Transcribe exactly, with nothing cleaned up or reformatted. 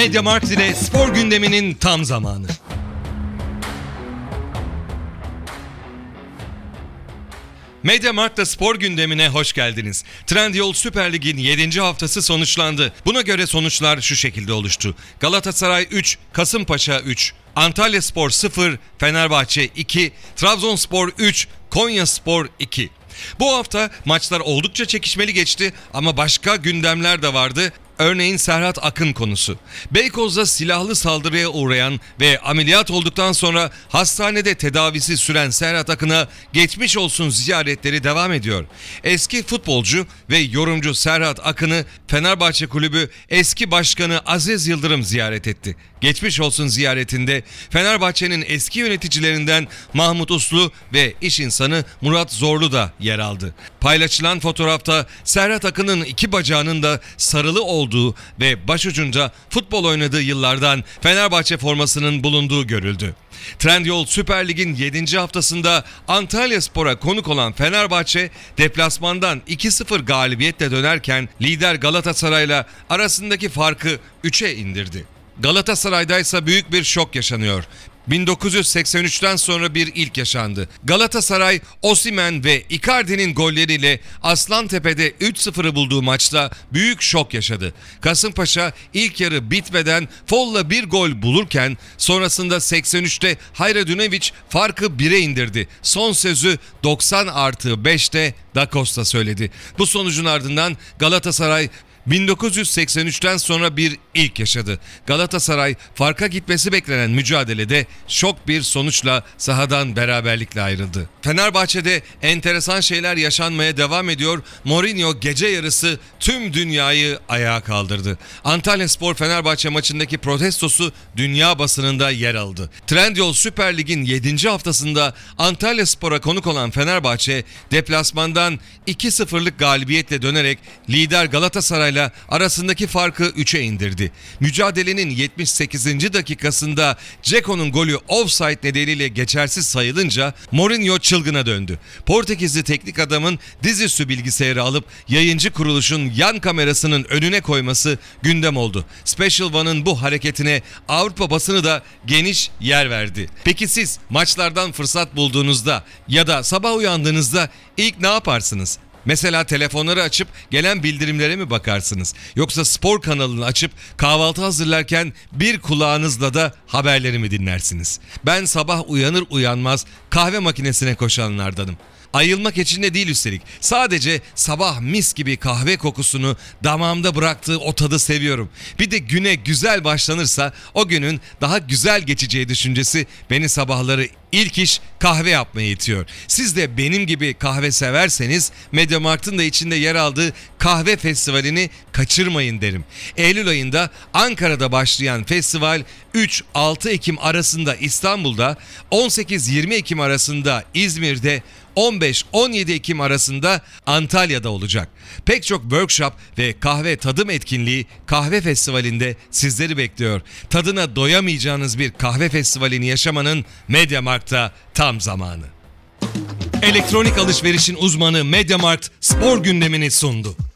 Mediamarkt ile spor gündeminin tam zamanı. Mediamarkt'ta spor gündemine hoş geldiniz. Trendyol Süper Lig'in yedinci haftası sonuçlandı. Buna göre sonuçlar şu şekilde oluştu. Galatasaray üç, Kasımpaşa üç, Antalyaspor sıfır, Fenerbahçe iki, Trabzonspor üç, Konyaspor iki. Bu hafta maçlar oldukça çekişmeli geçti ama başka gündemler de vardı. Örneğin Serhat Akın konusu. Beykoz'da silahlı saldırıya uğrayan ve ameliyat olduktan sonra hastanede tedavisi süren Serhat Akın'a geçmiş olsun ziyaretleri devam ediyor. Eski futbolcu ve yorumcu Serhat Akın'ı Fenerbahçe Kulübü eski başkanı Aziz Yıldırım ziyaret etti. Geçmiş olsun ziyaretinde Fenerbahçe'nin eski yöneticilerinden Mahmut Uslu ve iş insanı Murat Zorlu da yer aldı. Paylaşılan fotoğrafta Serhat Akın'ın iki bacağının da sarılı olduğu ve başucunda futbol oynadığı yıllardan Fenerbahçe formasının bulunduğu görüldü. Trendyol Süper Lig'in yedinci haftasında Antalyaspor'a konuk olan Fenerbahçe deplasmandan iki sıfır galibiyetle dönerken lider Galatasaray'la arasındaki farkı üçe indirdi. Galatasaray'da ise büyük bir şok yaşanıyor. bin dokuz yüz seksen üçten sonra bir ilk yaşandı. Galatasaray, Osimhen ve Icardi'nin golleriyle Aslantepe'de üç sıfırı bulduğu maçta büyük şok yaşadı. Kasımpaşa ilk yarı bitmeden folla bir gol bulurken sonrasında seksen üçte Hayredinovic farkı bire indirdi. Son sözü doksan artı beşte Da Costa söyledi. Bu sonucun ardından Galatasaray bin dokuz yüz seksen üçten sonra bir ilk yaşadı. Galatasaray farka gitmesi beklenen mücadelede şok bir sonuçla sahadan beraberlikle ayrıldı. Fenerbahçe'de enteresan şeyler yaşanmaya devam ediyor. Mourinho gece yarısı tüm dünyayı ayağa kaldırdı. Antalyaspor Fenerbahçe maçındaki protestosu dünya basınında yer aldı. Trendyol Süper Lig'in yedinci haftasında Antalyaspor'a konuk olan Fenerbahçe deplasmandan iki sıfırlık galibiyetle dönerek lider Galatasaray arasındaki farkı üçe indirdi. Mücadelenin yetmiş sekizinci dakikasında Dzeko'nun golü offside nedeniyle geçersiz sayılınca Mourinho çılgına döndü. Portekizli teknik adamın dizüstü bilgisayarı alıp yayıncı kuruluşun yan kamerasının önüne koyması gündem oldu. Special One'ın bu hareketine Avrupa basını da geniş yer verdi. Peki siz maçlardan fırsat bulduğunuzda ya da sabah uyandığınızda ilk ne yaparsınız? Mesela telefonları açıp gelen bildirimlere mi bakarsınız? Yoksa spor kanalını açıp kahvaltı hazırlarken bir kulağınızla da haberleri mi dinlersiniz? Ben sabah uyanır uyanmaz kahve makinesine koşanlardanım. Ayılmak için de değil üstelik. Sadece sabah mis gibi kahve kokusunu damağımda bıraktığı o tadı seviyorum. Bir de güne güzel başlanırsa o günün daha güzel geçeceği düşüncesi beni sabahları ilk iş kahve yapmaya itiyor. Siz de benim gibi kahve severseniz Mediamarkt'ın da içinde yer aldığı kahve festivalini kaçırmayın derim. Eylül ayında Ankara'da başlayan festival üç altı Ekim arasında İstanbul'da, on sekiz yirmi Ekim arasında İzmir'de, on beş on yedi Ekim arasında Antalya'da olacak. Pek çok workshop ve kahve tadım etkinliği kahve festivalinde sizleri bekliyor. Tadına doyamayacağınız bir kahve festivalini yaşamanın Mediamarkt'ta tam zamanı. Elektronik alışverişin uzmanı Mediamarkt spor gündemini sundu.